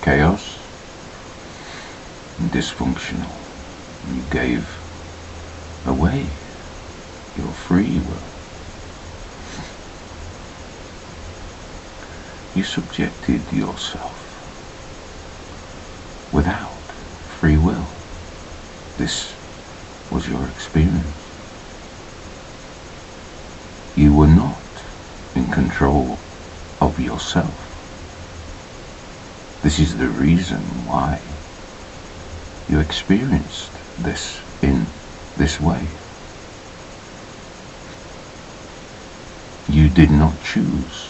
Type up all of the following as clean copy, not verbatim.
chaos and dysfunctional. You gave away your free will. You subjected yourself without free will. This was your experience. You were not in control of yourself. This is the reason why you experienced this in this way. You did not choose.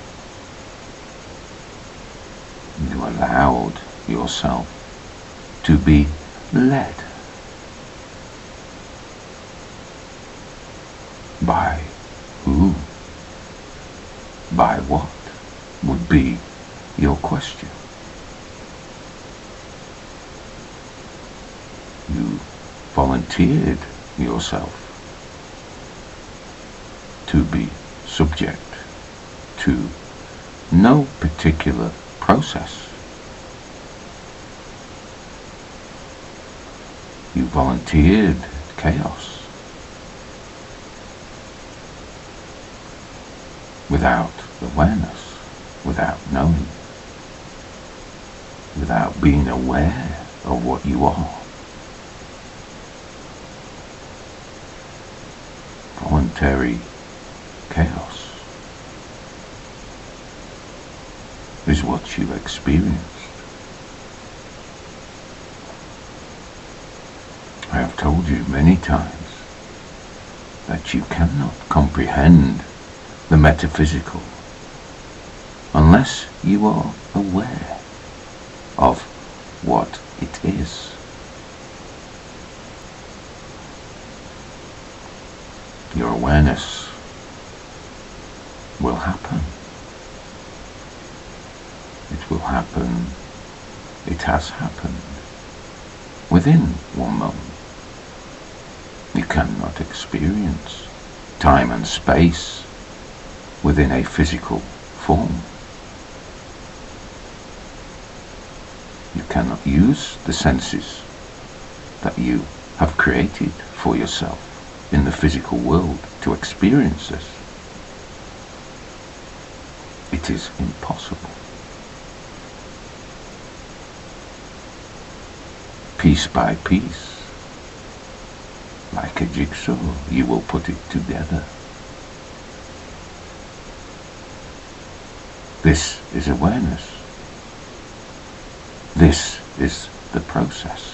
You allowed yourself to be led by who? By what would be your question. You volunteered yourself to be subject to no particular process. You volunteered chaos without awareness, without knowing, without being aware of what you are. Voluntary chaos is what you experienced. I have told you many times that you cannot comprehend the metaphysical unless you are aware of what it is. Your awareness will happen. It will happen. It has happened within one moment. You cannot experience time and space within a physical form. You cannot use the senses that you have created for yourself in the physical world to experience this. It is impossible. Piece by piece, like a jigsaw, you will put it together. This is awareness. This is the process.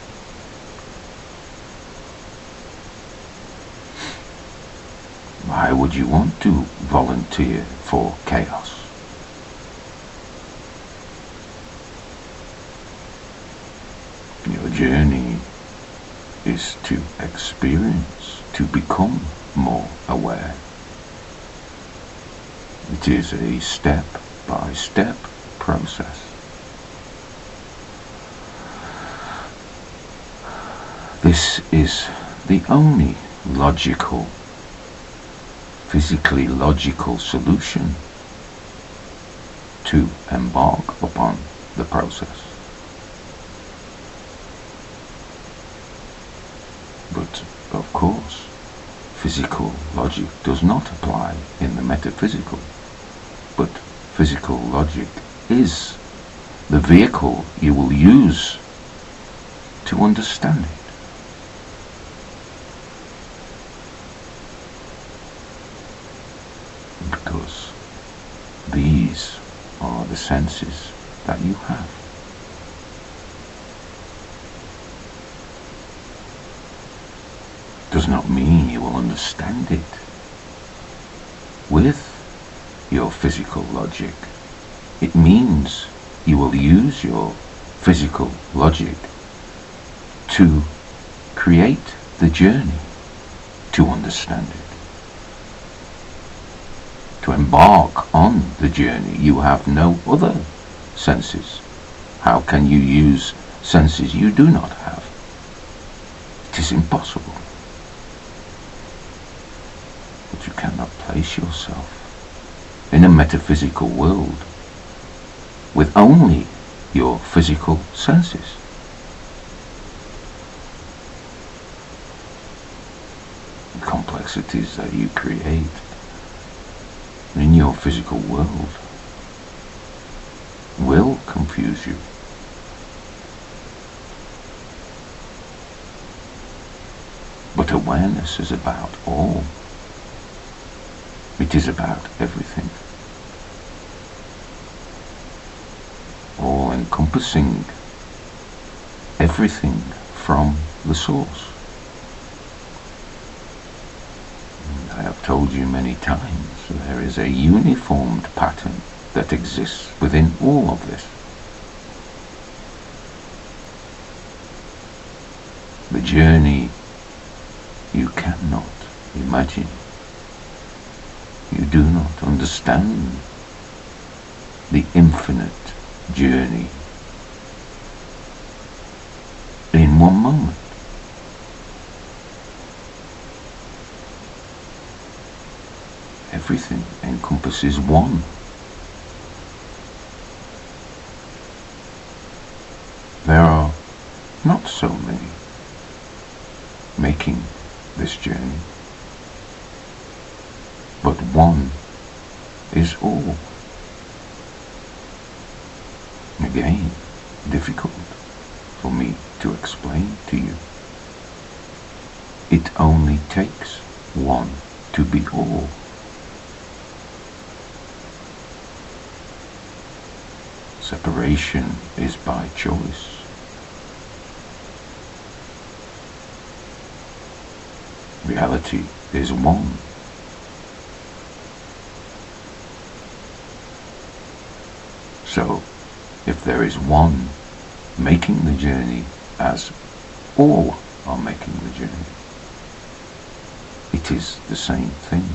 Why would you want to volunteer for chaos? Your journey is to experience, to become more aware. It is a step-by-step process. This is the only logical, physically logical solution to embark upon the process. But, of course, physical logic does not apply in the metaphysical, but physical logic is the vehicle you will use to understand it. Because these are the senses that you have. Does not mean you will understand it with your physical logic. It means you will use your physical logic to create the journey to understand it. To embark on the journey, you have no other senses. How can you use senses you do not have? It is impossible. But you cannot place yourself in a metaphysical world with only your physical senses. The complexities that you create in your physical world will confuse you. But awareness is about all. It is about everything. All encompassing everything from the source. And I have told you many times, there is a uniformed pattern that exists within all of this. The journey you cannot imagine. You do not understand the infinite journey in one moment. Everything encompasses one. There are not so many making this journey, but one is all. Again, difficult for me to explain to you. It only takes one to be all. Separation is by choice. Reality is one. So, if there is one making the journey as all are making the journey, it is the same thing.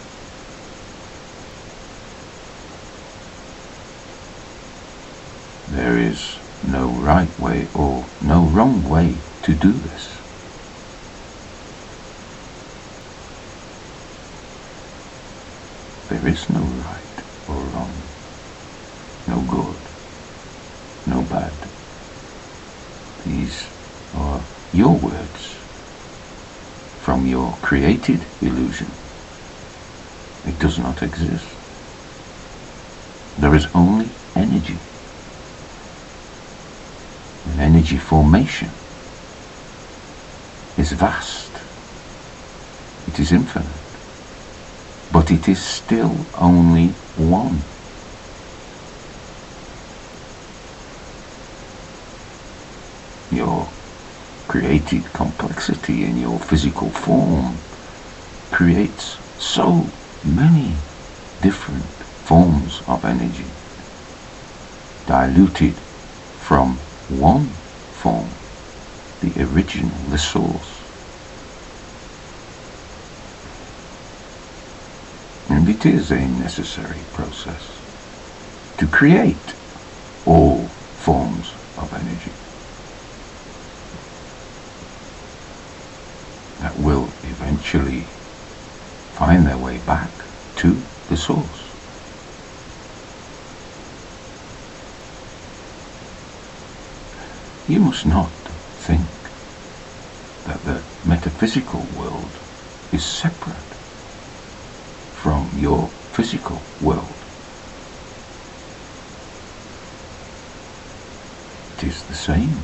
There is no right way or no wrong way to do this. There is no right or wrong, no good, no bad. These are your words from your created illusion. It does not exist. There is only energy. And energy formation is vast. It is infinite. But it is still only one. Your created complexity in your physical form creates so many different forms of energy, diluted from one form, the original, the source. And it is a necessary process to create all forms of energy that will eventually find their way back to the source. You must not think that the metaphysical world is separate from your physical world. It is the same.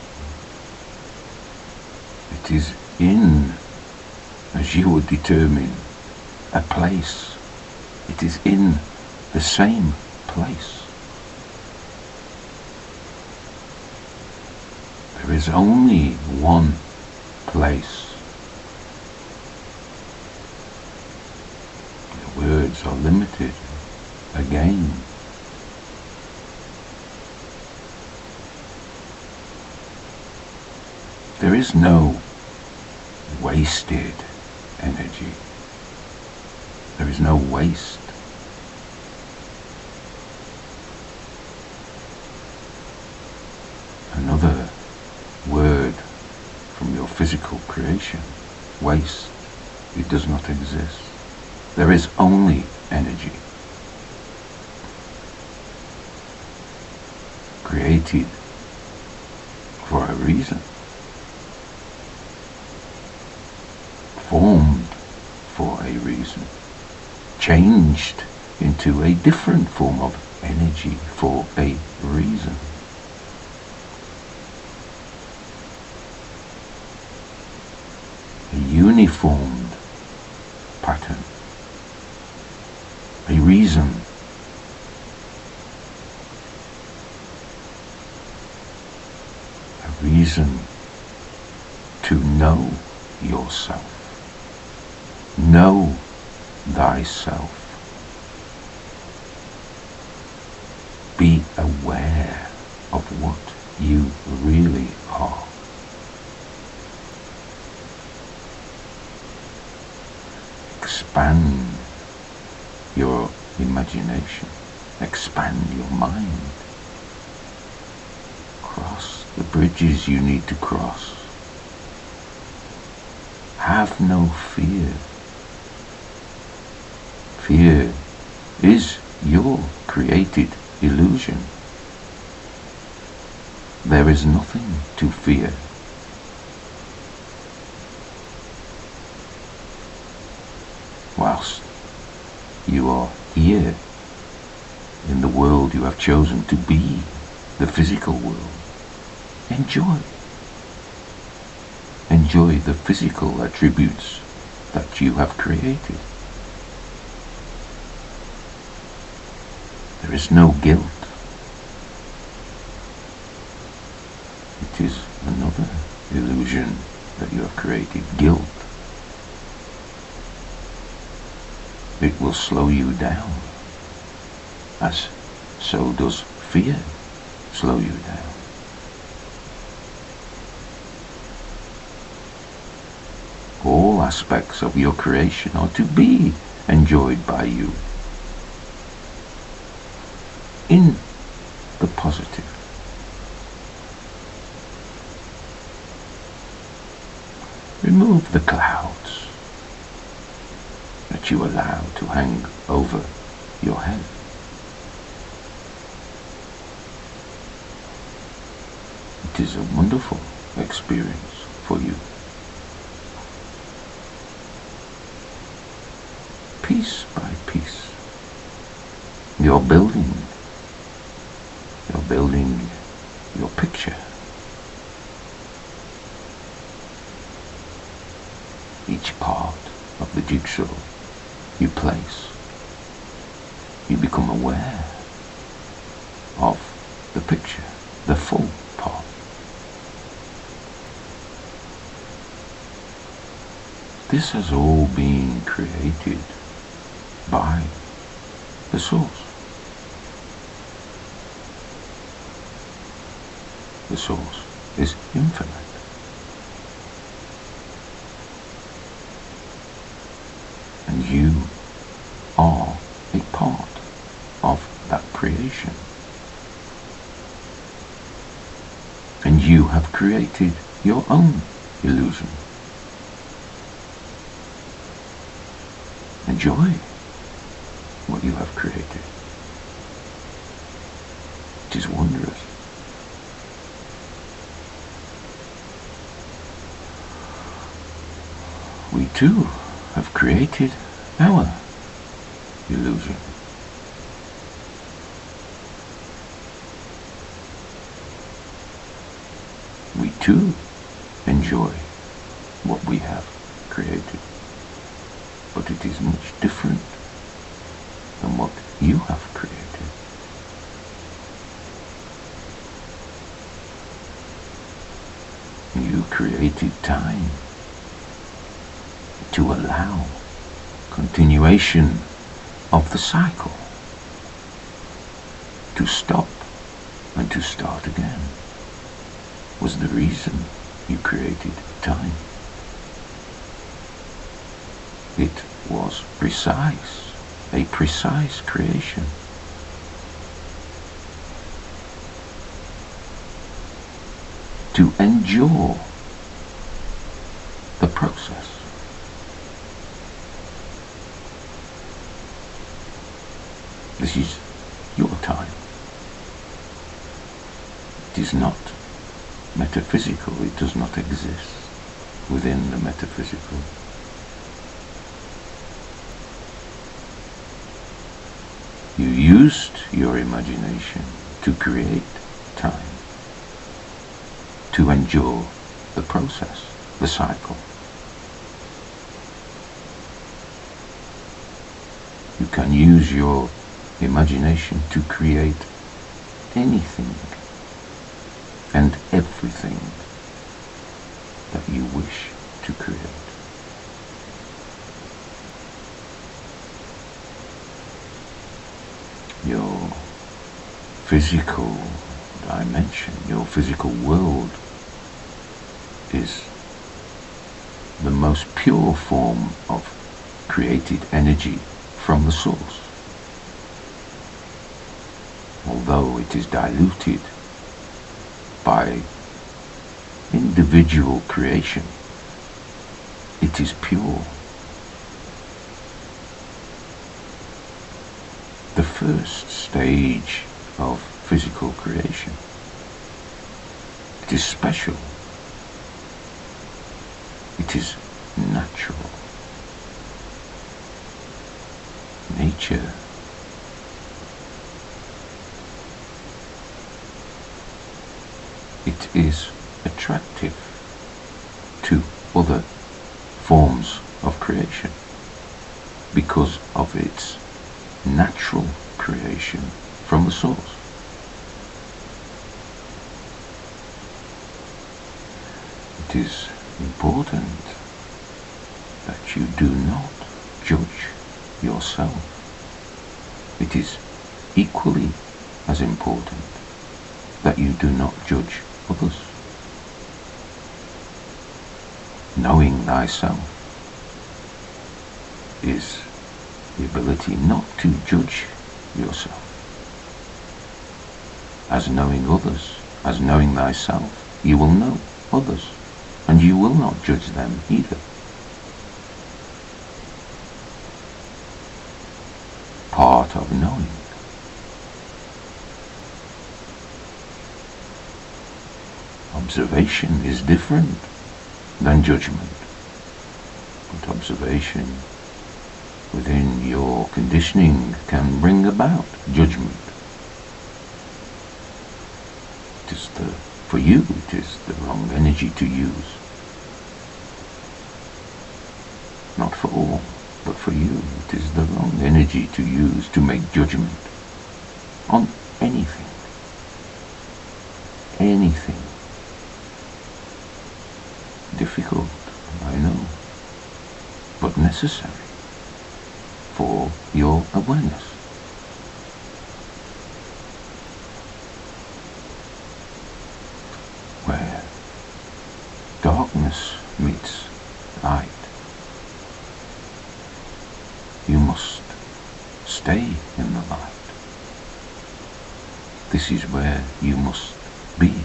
It is in, as you would determine, a place. It is in the same place. There is only one place. The words are limited again. There is no wasted energy. There is no waste. Another word from your physical creation, waste. It does not exist. There is only energy. Created a reason, formed for a reason, changed into a different form of energy for a reason. A uniformed pattern, a reason, a reason to know yourself, know thyself, be aware of what you really are. Expand your imagination, expand your mind, cross the bridges you need to cross. Have no fear. Fear is your created illusion. There is nothing to fear. Whilst you are here in the world you have chosen to be, the physical world, enjoy. Enjoy the physical attributes that you have created. There is no guilt. It is another illusion that you have created, guilt. It will slow you down, as so does fear slow you down. All aspects of your creation are to be enjoyed by you in the positive. Remove the clouds that you allow to hang over your head. It is a wonderful experience for you. Piece by piece, you're building your picture. Each part of the jigsaw you place, you become aware of the picture, the full part. This has all been created by the Source. The Source is infinite. And you are a part of that creation. And you have created your own illusion. Enjoy what you have created. It is wondrous. We too have created our illusion. We too enjoy what we have created, but it is much different than what you have created. You created time to allow continuation of the cycle, to stop and to start again, was the reason you created time. It was precise, a precise creation. To endure the process. This is your time. It is not metaphysical. It does not exist within the metaphysical. You used your imagination to create time, to endure the process, the cycle. You can use your imagination to create anything and everything that you wish to create. Your physical dimension, your physical world, is the most pure form of created energy from the source. Although it is diluted by individual creation, it is pure. The first stage of physical creation. It is special. It is natural. Nature. It is attractive to other forms of creation because of its natural creation from the source. It is important that you do not judge yourself. It is equally as important that you do not judge others. Knowing thyself is the ability not to judge yourself. As knowing others, as knowing thyself, you will know others, and you will not judge them either. Part of knowing. Observation is different than judgment, but observation within your conditioning can bring about judgment. For you, it is the wrong energy to use. Not for all, but for you, it is the wrong energy to use to make judgment on anything. Anything. Difficult, I know, but necessary for your awareness. Where darkness meets light, you must stay in the light. This is where you must be.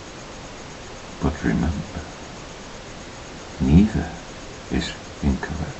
But remember, neither is incorrect.